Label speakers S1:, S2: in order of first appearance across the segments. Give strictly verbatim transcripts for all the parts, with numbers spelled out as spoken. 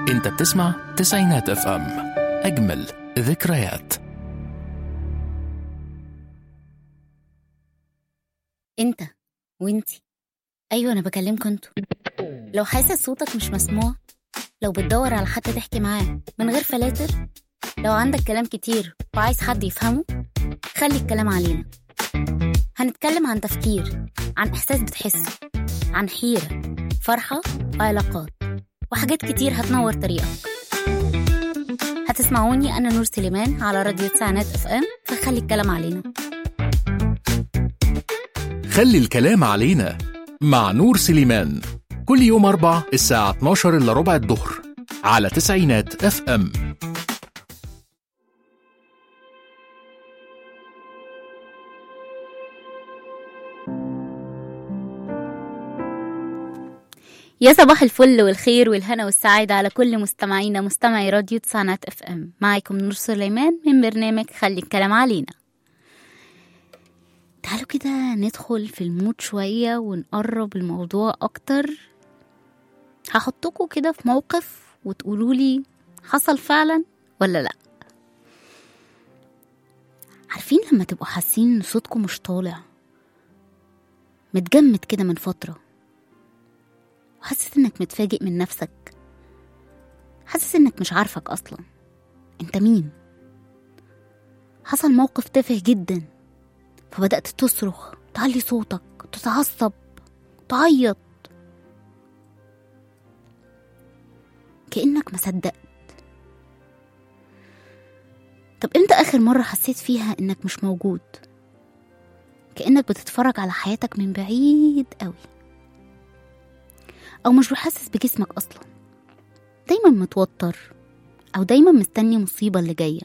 S1: انت بتسمع تسعينات اف ام، اجمل ذكريات.
S2: انت وانتي، ايوه انا بكلمكوا انتوا. لو حاسس صوتك مش مسموع، لو بتدور على حد تحكي معاه من غير فلاتر، لو عندك كلام كتير وعايز حد يفهمه، خلي الكلام علينا. هنتكلم عن تفكير، عن احساس بتحسه، عن حيرة، فرحة وعلاقات، وحاجات كتير هتنور طريقك. هتسمعوني انا نور سليمان على راديو تسعينات اف ام، فخلي الكلام علينا.
S1: خلي الكلام علينا مع نور سليمان، كل يوم أربع الساعة اتناشر إلا ربع الظهر على تسعينات اف ام.
S2: يا صباح الفل والخير والهنا والسعادة على كل مستمعينا مستمعي راديو تسعينات اف ام. معاكم نور سليمان من برنامج خلي الكلام علينا. تعالوا كده ندخل في المود شوية ونقرب الموضوع أكتر. هحطكوا كده في موقف وتقولولي حصل فعلا ولا لأ. عارفين لما تبقوا حاسين ان صوتكم مش طالع، متجمد كده من فترة، وحاسس انك متفاجئ من نفسك، حاسس انك مش عارفك اصلا انت مين. حصل موقف تافه جدا فبدأت تصرخ، تعلي صوتك، تتعصب، تعيط، كأنك مصدقت. طب امتى آخر مرة حسيت فيها انك مش موجود، كأنك بتتفرج على حياتك من بعيد قوي، او مش بحسس بجسمك اصلا، دايما متوتر او دايما مستني مصيبة اللي جاية،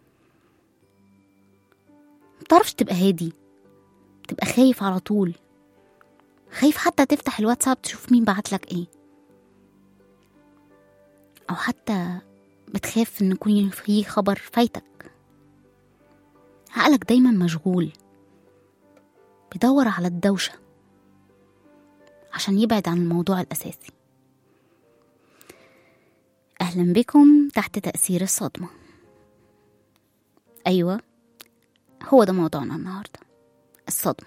S2: متعرفش تبقى هادي، تبقى خايف على طول، خايف حتى تفتح الواتساب تشوف مين بعتلك ايه، او حتى بتخاف ان يكون فيه خبر فايتك. عقلك دايما مشغول بيدور على الدوشة عشان يبعد عن الموضوع الأساسي. أهلا بكم تحت تأثير الصدمة. أيوة، هو ده موضوعنا النهاردة، الصدمة.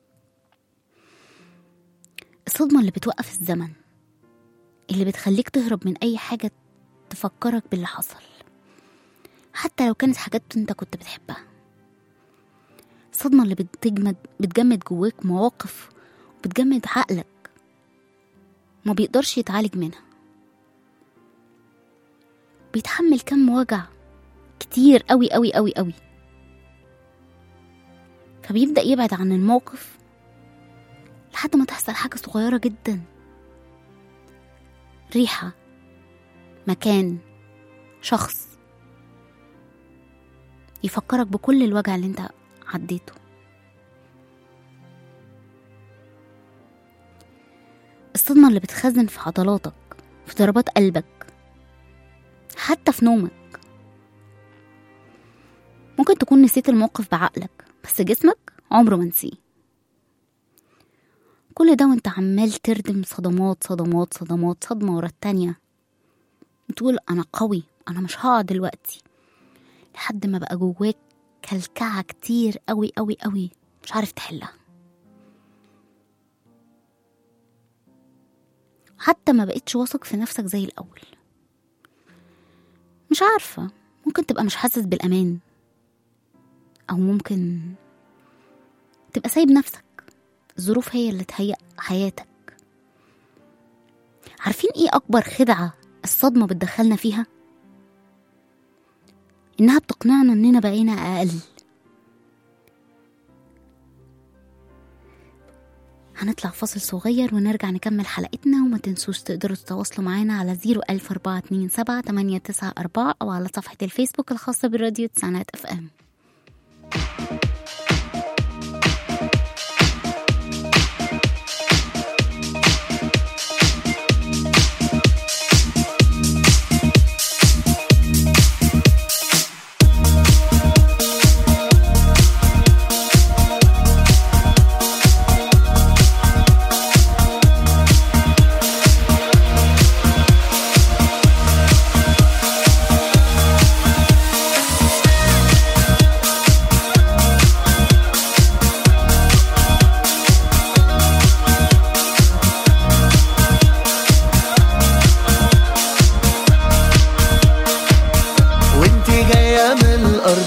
S2: الصدمة اللي بتوقف الزمن، اللي بتخليك تهرب من أي حاجة تفكرك باللي حصل، حتى لو كانت حاجات انت كنت بتحبها. الصدمة اللي بتجمد بتجمد جواك مواقف وبتجمد عقلك، ما بيقدرش يتعالج منها، بيتحمل كم وجع كتير قوي قوي قوي قوي، فبيبدأ يبعد عن الموقف لحد ما تحصل حاجة صغيرة جدا، ريحة، مكان، شخص، يفكرك بكل الوجع اللي انت عديته. الصدمة اللي بتخزن في عضلاتك، في ضربات قلبك، حتى في نومك. ممكن تكون نسيت الموقف بعقلك بس جسمك عمره ما نسيه. كل ده وانت عمال تردم صدمات صدمات صدمات، صدمة ورا التانية، بتقول انا قوي، انا مش هقعد دلوقتي، لحد ما بقى جواك كلكعة كتير قوي قوي قوي مش عارف تحلها. حتى ما بقيتش واثق في نفسك زي الأول. مش عارفة، ممكن تبقى مش حاسس بالأمان، أو ممكن تبقى سايب نفسك، الظروف هي اللي تهيأ حياتك. عارفين ايه أكبر خدعة الصدمة بتدخلنا فيها؟ إنها بتقنعنا إننا بقينا أقل. هنطلع فاصل صغير ونرجع نكمل حلقتنا، وما تنسوش تقدروا تتواصلوا معنا على زيرو ألف أربعة اتنين سبعة تمانية تسعة أربعة أو على صفحة الفيسبوك الخاصة بالراديو تسعينات اف ام.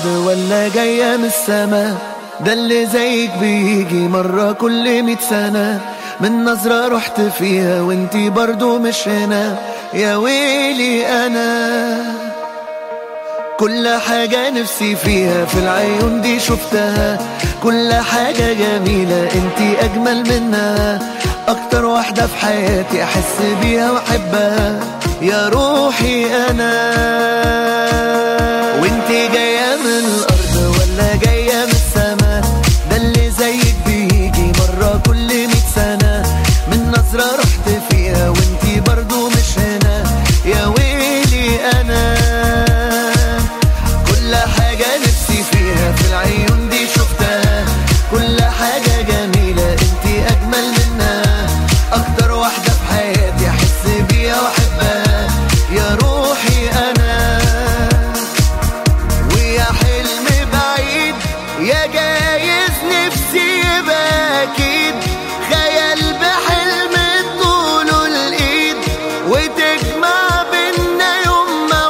S3: ولا جاية من السما؟ ده اللي زيك بيجي مرة كل مية سنة، من نظرة رحت فيها وانتي برضو مش هنا. يا ويلي أنا كل حاجة نفسي فيها في العيون دي شفتها، كل حاجة جميلة انتي أجمل منها، أكتر واحدة في حياتي أحس بيها وأحبها. يا روحي أنا وانتي جاية من الأرض ولا جاية من السما؟ ده اللي زيك بيجي مرة كل مية سنة، من نظرة رحت فيها وانتي برضو مش هنا. يا ويلي أنا كل حاجة نفسي فيها في العيون دي شفتها، كل حاجة جميلة انتي أجمل منها، أكتر واحدة في حياتي أحس بيها وأحبها. يا روحي أنا ويا حلم بعيد، يا جايز نفسي يبقى أكيد، خيال بحلم طوله الإيد، وتجمع بينا يوم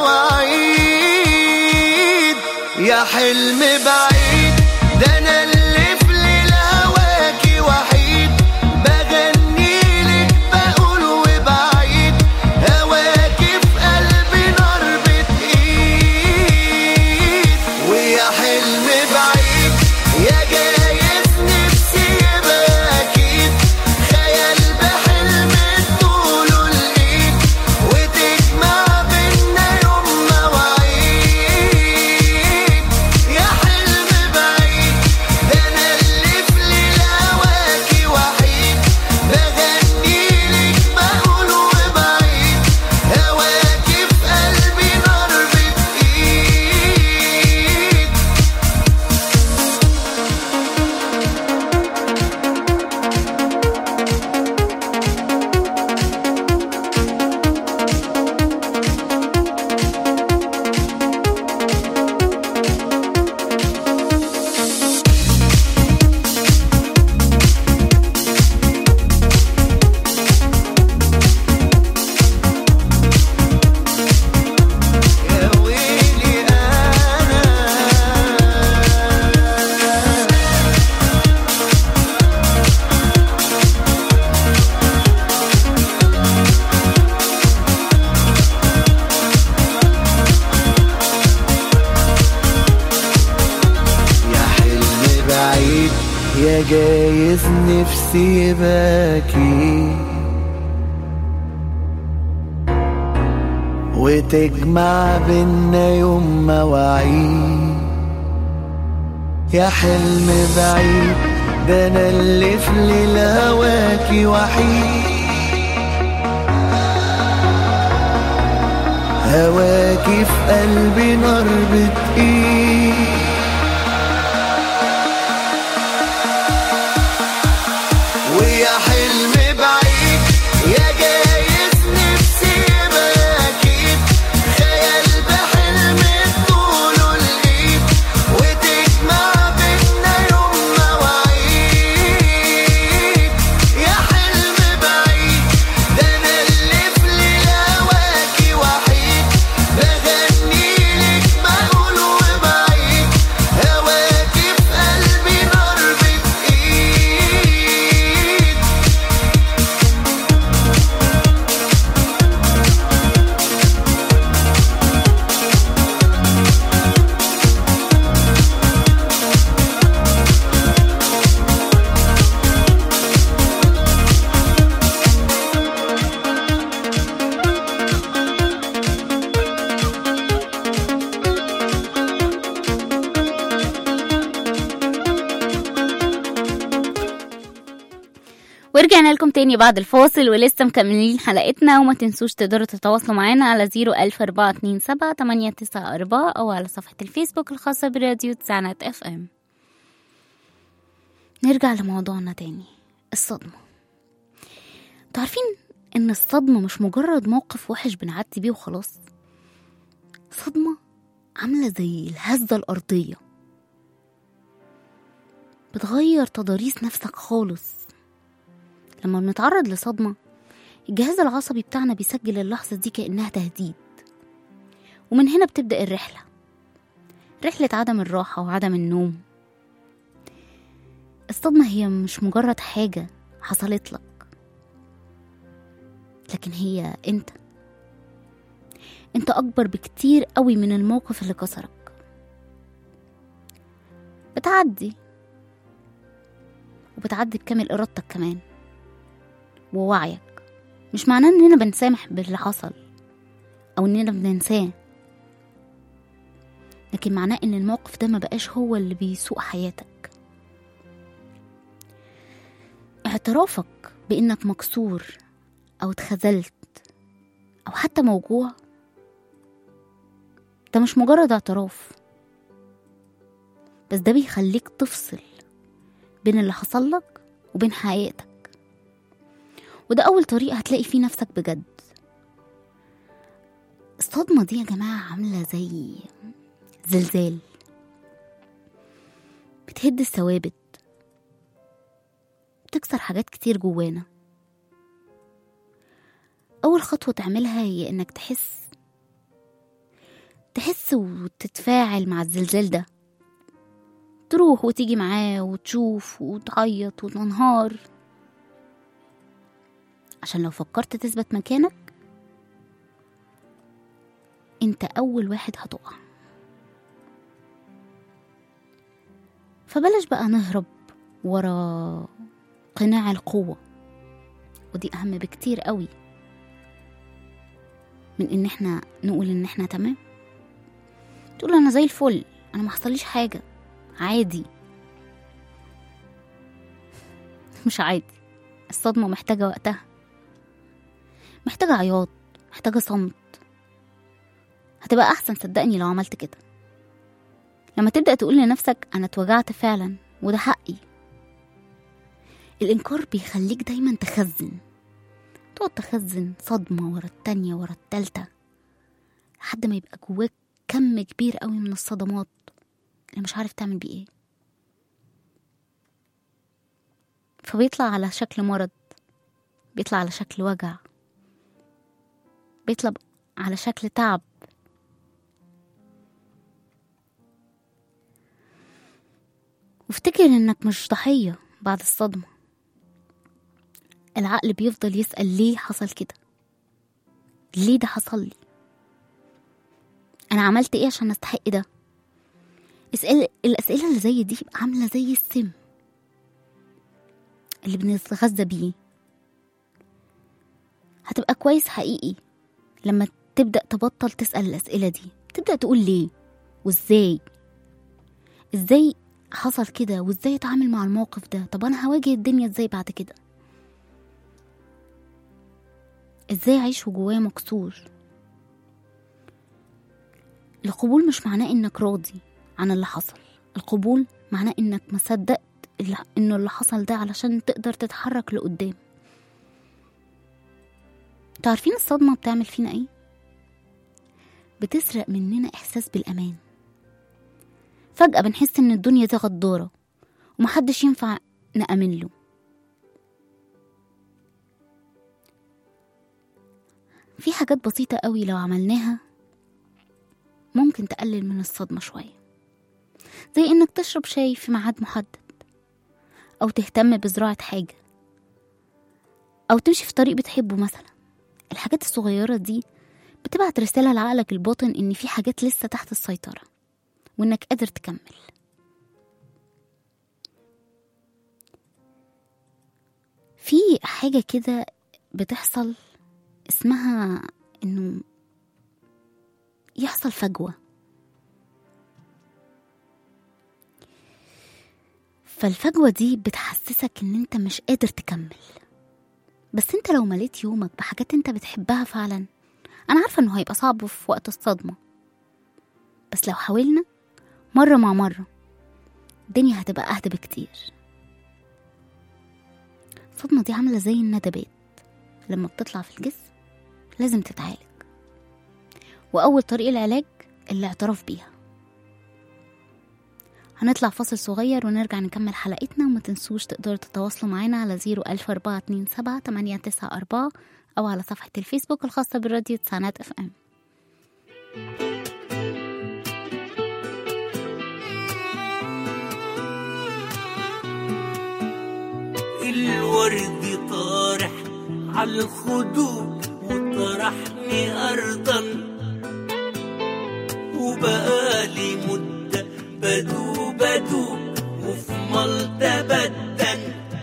S3: مواعيد. يا حلم بعيد ده أنا اللي في ليل هواكي وحيد، بغنيلك بقول وبعيد، هواكي في قلبي نار بتقيد. ويا حلم بعيد يا جايز نفسي يبقى أكيد، خيال بحلم طوله الإيد، وتجمع بينا يوم مواعيد. يا حلم بعيد ده أنا اللي في ليل هواكي وحيد، بغنيلك بقول وبعيد، هواكي في قلبي نار بتقيد. يا ويلي أنا يا حلم بعيد يا جايز نفسي يباكي، وتجمع بينا يوم مواعيد. يا حلم بعيد ده أنا اللي في ليل هواكي وحيد، هواكي في قلبي نار بتقيد. ويا حلم بعيد يا جايز نفسي يبقى أكيد، خيال بحلم طوله الإيد، وتجمع بينا يوم مواعيد. يا حلم بعيد ده أنا اللي في ليل هواكي وحيد، بغنيلك بقول وبعيد، هواكي في قلبي نار بتقيد.
S2: ورجعنا لكم تاني بعد الفاصل ولسه مكملين حلقتنا، وما تنسوش تقدروا تتواصلوا معانا على زيرو ألف أربعة اتنين سبعة تمانية تسعة أربعة أو على صفحة الفيسبوك الخاصة براديو تسعينات اف ام. نرجع لموضوعنا تاني، الصدمة. تعرفين ان الصدمة مش مجرد موقف وحش بنعدي بيه وخلاص؟ صدمة عاملة زي الهزة الأرضية، بتغير تضاريس نفسك خالص. لما بنتعرض لصدمة الجهاز العصبي بتاعنا بيسجل اللحظة دي كأنها تهديد، ومن هنا بتبدأ الرحلة رحلة عدم الراحة وعدم النوم. الصدمة هي مش مجرد حاجة حصلت لك، لكن هي انت انت اكبر بكتير قوي من الموقف اللي كسرك. بتعدي وبتعدي بكامل ارادتك كمان ووعيك. مش معناه اننا بنسامح باللي حصل او اننا بننساه، لكن معناه ان الموقف ده ما بقاش هو اللي بيسوق حياتك. اعترافك بانك مكسور او اتخذلت او حتى موجوع ده مش مجرد اعتراف، بس ده بيخليك تفصل بين اللي حصل لك وبين حقيقتك. وده اول طريق هتلاقي فيه نفسك بجد. الصدمة دي يا جماعة عاملة زي زلزال بتهد الثوابت، بتكسر حاجات كتير جوانا. أول خطوة تعملها هي إنك تحس تحس وتتفاعل مع الزلزال ده، تروح وتيجي معاه وتشوف وتعيط وتنهار، عشان لو فكرت تثبت مكانك انت أول واحد هتقع. فبلاش بقى نهرب ورا قناع القوة، ودي أهم بكتير قوي من إن احنا نقول إن احنا تمام. تقول أنا زي الفل، أنا ما حصليش حاجة، عادي. مش عادي. الصدمة محتاجة وقتها، محتاجة عياط، محتاجة صمت. هتبقى أحسن صدقني لو عملت كده، لما تبدأ تقول لنفسك أنا اتوجعت فعلا وده حقي. الإنكار بيخليك دايما تخزن، تقعد تخزن صدمة ورا التانية ورا التالتة لحد ما يبقى جواك كم كبير قوي من الصدمات اللي مش عارف تعمل بيه ايه. فبيطلع على شكل مرض، بيطلع على شكل وجع، بيطلع على شكل تعب. وافتكر انك مش ضحية بعد الصدمة. العقل بيفضل يسأل ليه حصل كده، ليه ده حصل لي، انا عملت ايه عشان استحق ده. اسأل الاسئلة اللي زي دي عاملة زي السم اللي بنتغذى بيه. هتبقى كويس حقيقي لما تبدأ تبطل تسأل الاسئلة دي، تبدأ تقول ليه وازاي، ازاي حصل كده وازاي اتعامل مع الموقف ده. طب انا هواجه الدنيا ازاي بعد كده، ازاي اعيش وجوايا مكسور. القبول مش معناه انك راضي عن اللي حصل، القبول معناه انك مصدقت انه اللي حصل ده علشان تقدر تتحرك لقدام. تعرفين الصدمة بتعمل فينا ايه؟ بتسرق مننا احساس بالامان. فجأة بنحس ان الدنيا دي غدارة ومحدش ينفع نأمن له. في حاجات بسيطة قوي لو عملناها ممكن تقلل من الصدمة شوية، زي انك تشرب شاي في ميعاد محدد، او تهتم بزراعة حاجة، او تمشي في طريق بتحبه مثلا. الحاجات الصغيرة دي بتبعت رسالة لعقلك الباطن ان في حاجات لسه تحت السيطرة وانك قادر تكمل. في حاجة كده بتحصل اسمها انه يحصل فجوة. فالفجوة دي بتحسسك ان انت مش قادر تكمل. بس انت لو مليت يومك بحاجات انت بتحبها فعلا، انا عارفة انه هيبقى صعب في وقت الصدمة، بس لو حاولنا مرة مع مرة الدنيا هتبقى اهدى بكتير. الصدمة دي عاملة زي الندبات، لما بتطلع في الجسم لازم تتعالج، وأول طريق العلاج الاعتراف بيها. هنطلع فاصل صغير ونرجع نكمل حلقتنا. وما تنسوش تقدروا تتواصلوا معنا على زيرو ألف أربعة اتنين سبعة تمانية تسعة أربعة أو على صفحة الفيسبوك الخاصة بالراديو تسعينات اف ام.
S4: ورد طارح عالخدود وطرحني أرضا، وبقالي مدة بدو بدو وفي ملطة بدن.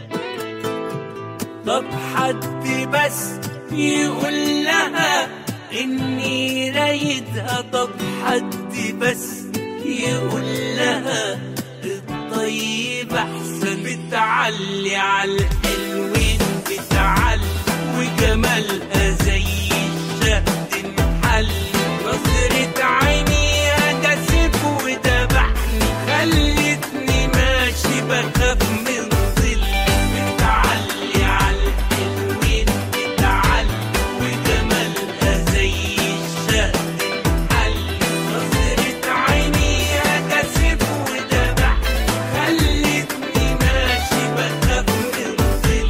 S4: طب حد بس يقول لها إني رايدها، طب حد بس يقول لها الطيب أحسن. بتعلي عالحلوين بتعلي وجمالها زي الشهد محل. نظرة عينيها جذب ودبحني، خلتني ماشي بخاف من ظل. بتعلي عالحلوين بتعلي وجمالها زي الشهد محل. نظرة عينيها جذب ودبحني، خلتني ماشي بخاف من ظل.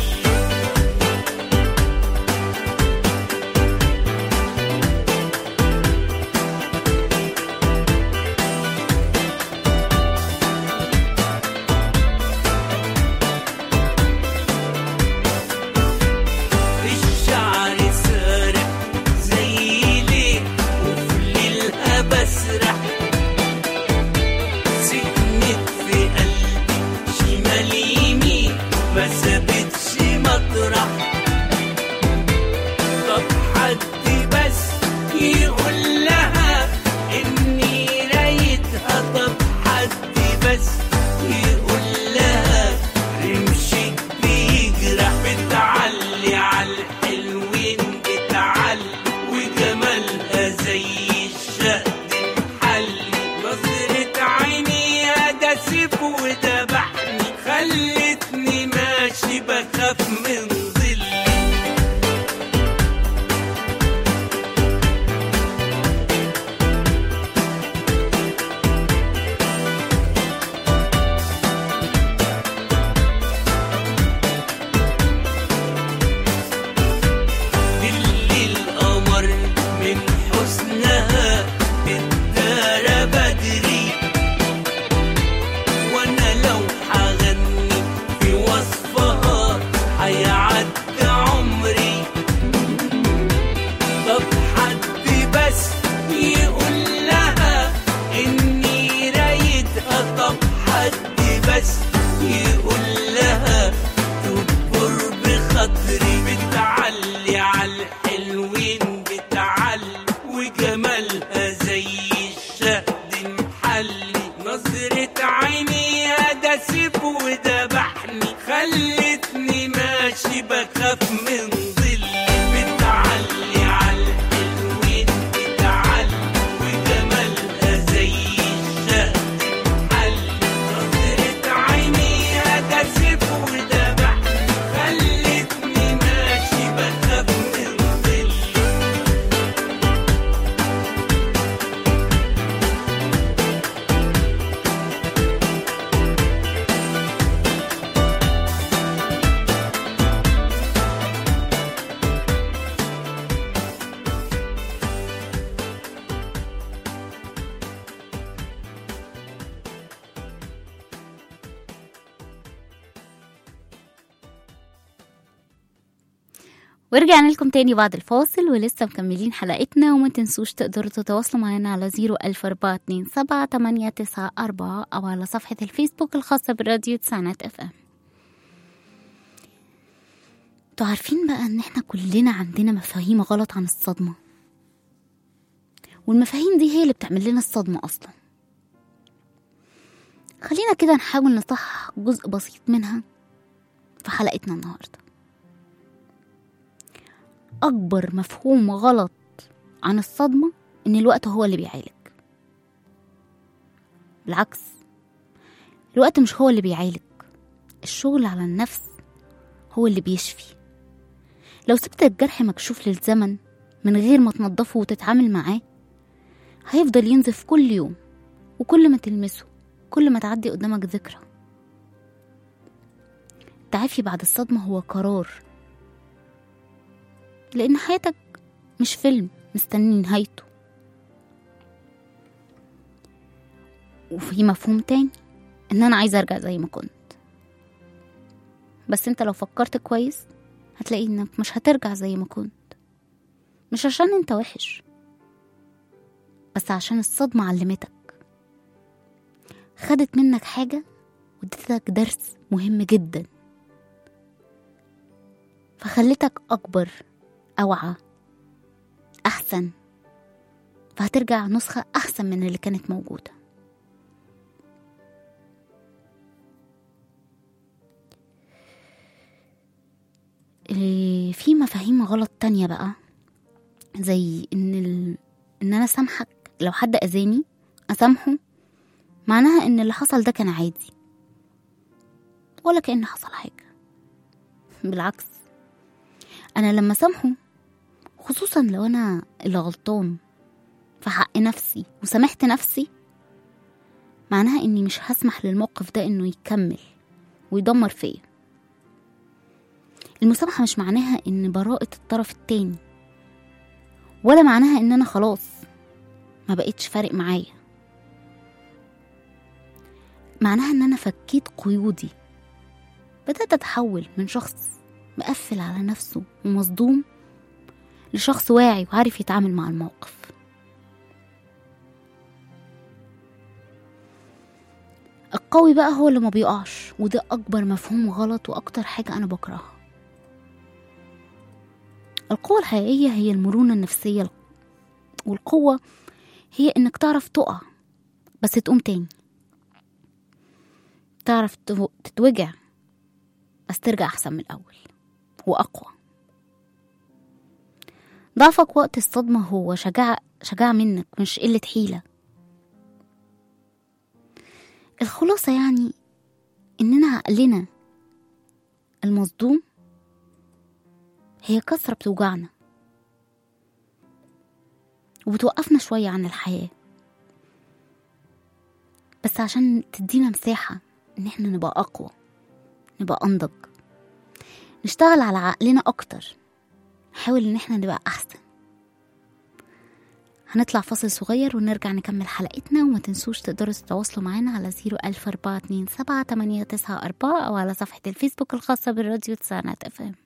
S4: الشعر سارح زي ليه وفي ليلها بسرح. سكنت في قلبي شمال يمين ما سابتش مطرح. طب حد بس يقول لها إني رايدها، طب حد بس يقول لها رمشك بيجرح. بتعلي عالحلوين بتعلي وجمالها زي الشهد محلي. نظرة عينيها جذب ودبحني، خلتني ماشي بخاف من ظل. الليل قمر من حسنها الدار بدري، وانا لو حغني في وصفها هيعدي عمري. طب حد بس يقول لها إني رايدها، طب حد بس يقول لها تكبر بخاطري. بتعلي عالحلوين بتعلي وجمالها زي الشهد محلي. نظرة عينيها جذب ودبحني، خلتني ماشي بخاف من ظل. بتعلي عالحلوين بتعلي وجمالها زي الشهد محلي. نظرة عينيها جذب ودبحني، خلتني ماشي بخاف من ظل.
S2: ورجعنا لكم تاني بعد الفاصل ولسه مكملين حلقتنا. وما تنسوش تقدروا تتواصلوا معنا على زيرو ألف أربعة اتنين سبعة تمانية تسعة أربعة أو على صفحة الفيسبوك الخاصة بالراديو تسعينات اف ام. انتوا عارفين بقى ان احنا كلنا عندنا مفاهيم غلط عن الصدمة، والمفاهيم دي هي اللي بتعمل لنا الصدمة اصلا. خلينا كده نحاول نصحح جزء بسيط منها في حلقتنا النهاردة. أكبر مفهوم غلط عن الصدمة إن الوقت هو اللي بيعالج. بالعكس، الوقت مش هو اللي بيعالج، الشغل على النفس هو اللي بيشفي. لو سبت الجرح مكشوف للزمن من غير ما تنضفه وتتعامل معاه، هيفضل ينزف كل يوم، وكل ما تلمسه كل ما تعدي قدامك ذكرى. التعافي بعد الصدمة هو قرار، لأن حياتك مش فيلم مستني نهايته. وفي مفهوم تاني، إن أنا عايزة أرجع زي ما كنت. بس انت لو فكرت كويس هتلاقي انك مش هترجع زي ما كنت، مش عشان انت وحش، بس عشان الصدمة علمتك، خدت منك حاجة وادتك درس مهم جدا، فخلتك أكبر، أوعى، أحسن، فهترجع نسخة أحسن من اللي كانت موجودة. في مفاهيم غلط تانية بقى، زي إن, ال... إن أنا سامحك لو حد أذاني أسامحه، معناها إن اللي حصل ده كان عادي ولا كأن حصل حاجة. بالعكس، أنا لما سامحه، خصوصا لو أنا اللي غلطان في حق نفسي وسامحت نفسي، معناها إني مش هسمح للموقف ده إنه يكمل ويدمر فيا. المسامحة مش معناها إن براءة الطرف التاني، ولا معناها إن أنا خلاص ما بقيتش فارق معايا. معناها إن أنا فكيت قيودي، بدأت أتحول من شخص مقفل على نفسه ومصدوم لشخص واعي وعارف يتعامل مع الموقف. القوي بقى هو اللي ما بيقعش، وده أكبر مفهوم غلط وأكتر حاجة أنا بكرهها. القوة الحقيقية هي المرونة النفسية، والقوة هي إنك تعرف تقع بس تقوم تاني، تعرف تتوجع بس ترجع أحسن من الأول وأقوى. ضعفك وقت الصدمة هو شجاع شجاع منك، مش قلة حيلة. الخلاصة يعني إننا عقلنا المصدوم هي كسرة بتوجعنا وبتوقفنا شوية عن الحياة، بس عشان تدينا مساحة إن احنا نبقى أقوى، نبقى أنضج، نشتغل على عقلنا أكتر، نحاول إن احنا نبقى أحسن. هنطلع فاصل صغير ونرجع نكمل حلقتنا، وما تنسوش تقدروا تتواصلوا معنا على زيرو ألف أربعة اتنين سبعة تمانية تسعة أربعة أو على صفحة الفيسبوك الخاصة بالراديو تسعينات اف ام.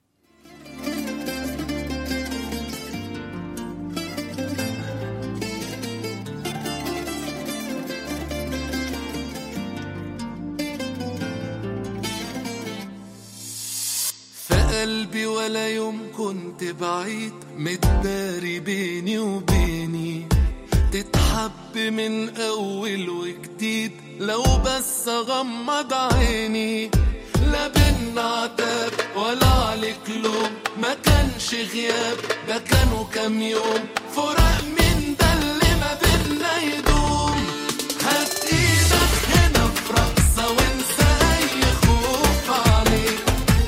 S3: قلبي ولا يوم كنت بعيد، متداري بيني وبيني، تتحب من أول وجديد لو بس أغمض عيني. لا بينا عتاب ولا عليك لوم، ما كانش غياب ده كانوا كام يوم، فراق من ده اللي ما بينا يدوم. هات ايدك هنا في رقصة وانسى أي خوف عليك،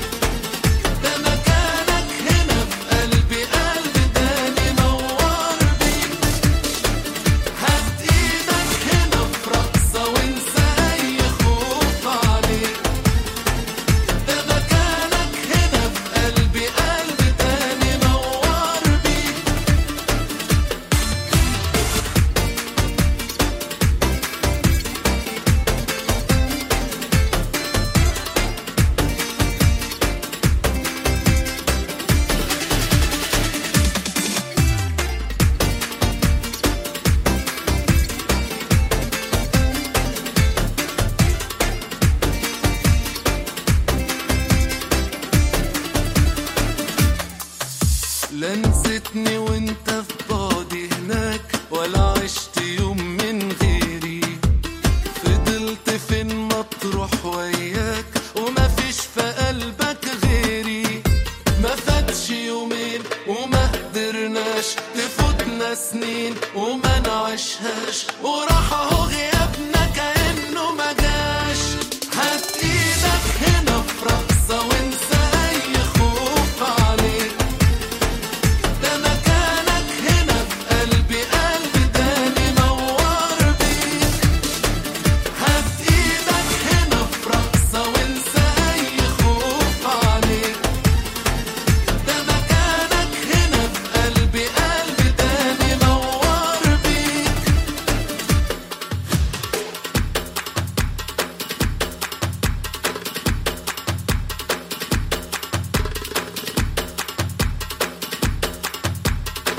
S3: لا نسيتني وانت في بعدي هناك، ولا عشت يوم من غيري، فضلت فين مطروح وياك وما فيش في قلبك غيري. ما فاتش يومين وما قدرناش، تفوتنا سنين وما نعيشهاش، وراح اهو غيابنا كأنه ما جاش. هات ايدك هنا في رقصة وانسى اي خوف عليك،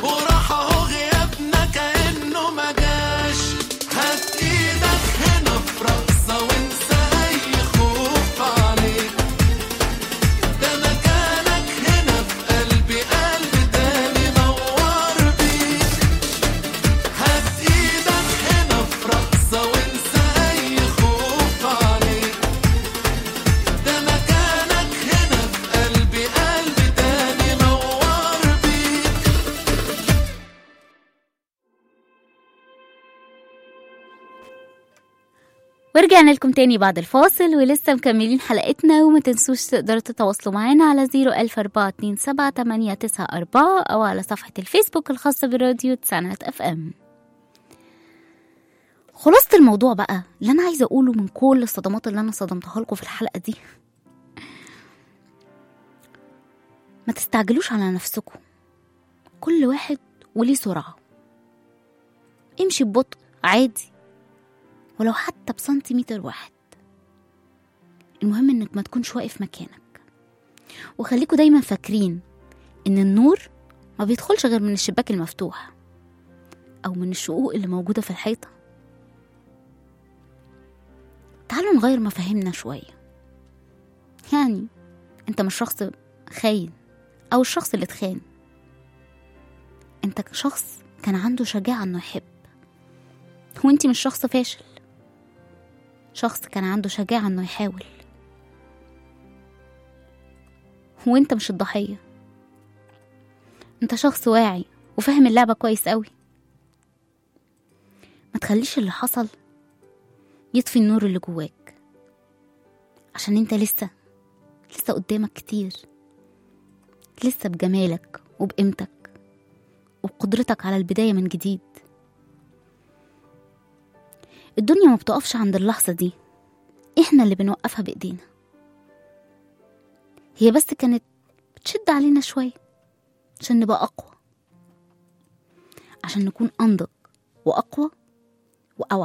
S3: وراح اهو غيابنا كأنه ما جاش. هات ايدك هنا في رقصة وانسى اي خوف عليك، ده مكانك هنا في قلبي، قلب تاني نور بيك. هات ايدك هنا في رقصة وانسى اي خوف عليك، ده مكانك هنا في قلبي، قلب تاني نور بيك.
S2: ورجعنا لكم تاني بعد الفاصل ولسه مكملين حلقتنا. وما تنسوش تقدروا تتواصلوا معانا على زيرو ألف أربعة اتنين سبعة تمانية تسعة أربعة أو على صفحة الفيسبوك الخاصة براديو تسعينات اف ام. خلاصة الموضوع بقى اللي أنا عايزة أقوله من كل الصدمات اللي أنا صدمتها لكم في الحلقة دي، ما تستعجلوش على نفسكم. كل واحد وليه سرعة، امشي ببطء عادي ولو حتى بسنتيمتر واحد. المهم انك ما تكونش واقف مكانك. وخليكوا دايما فاكرين ان النور ما بيدخلش غير من الشباك المفتوح او من الشقوق اللي موجودة في الحيطة. تعالوا نغير مفاهيمنا شوية. يعني انت مش شخص خاين او الشخص اللي اتخان، انت شخص كان عنده شجاعة انه يحب. وانتي مش شخص فاشل، شخص كان عنده شجاعة انه يحاول. وانت مش الضحية، انت شخص واعي وفاهم اللعبة كويس قوي. ما تخليش اللي حصل يطفي النور اللي جواك، عشان انت لسه لسه قدامك كتير، لسه بجمالك وبقيمتك وبقدرتك على البداية من جديد. الدنيا ما بتقفش عند اللحظة دي، احنا اللي بنوقفها بإيدينا. هي بس كانت بتشد علينا شوية عشان نبقى أقوى، عشان نكون أنضج وأقوى وأوعى،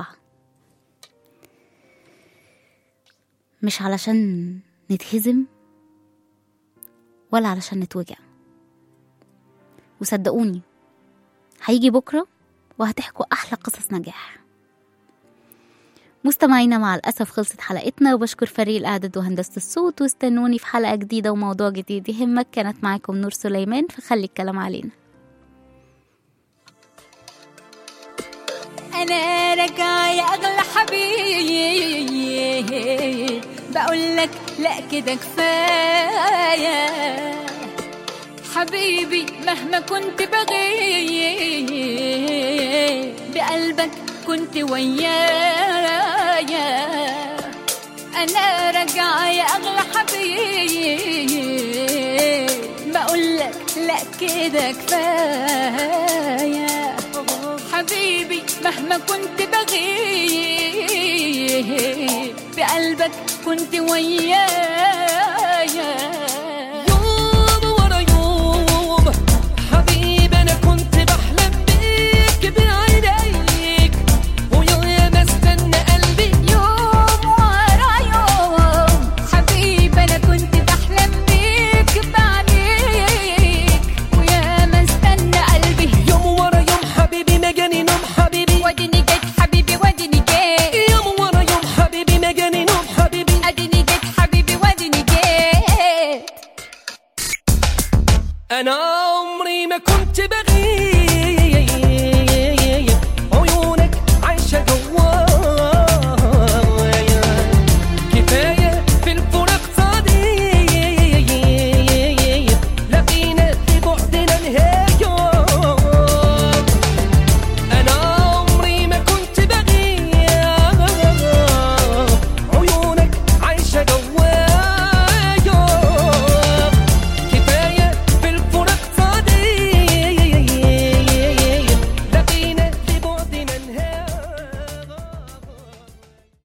S2: مش علشان نتهزم ولا علشان نتوجع. وصدقوني هيجي بكرة وهتحكوا أحلى قصص نجاح. مستمعينا مع الأسف خلصت حلقتنا، وبشكر فريق الإعداد وهندسة الصوت، واستنوني في حلقة جديدة وموضوع جديد يهمك. كانت معاكم نور سليمان في خلي الكلام علينا.
S5: أنا راجعة يا أغلى حبيب، بقولك لأ كده كفاية حبيبي. مهما كنت بغيب بقلبك كنت ويايا. أنا راجعة يا أغلى حبيب، بقولك لأ كده كفاية حبيبي. مهما كنت بغيب بقلبك كنت ويايا.
S4: يوم ورا يوم حبيبي أنا كنت بحلم بيك بعينيك، ويا ما استنى قلبي.
S5: يوم ورا يوم حبيبي أنا كنت بحلم بيك بعينيك، ويا ما استنى قلبي.
S4: يوم ورا يوم حبيبي ما جاني نوم حبيبي،
S5: وديني جيت حبيبي وديني جيت.
S4: يوم ورا يوم حبيبي ما جاني نوم حبيبي،
S5: اديني جيت حبيبي وديني جيت.
S4: أنا عمري ما كنت بغيب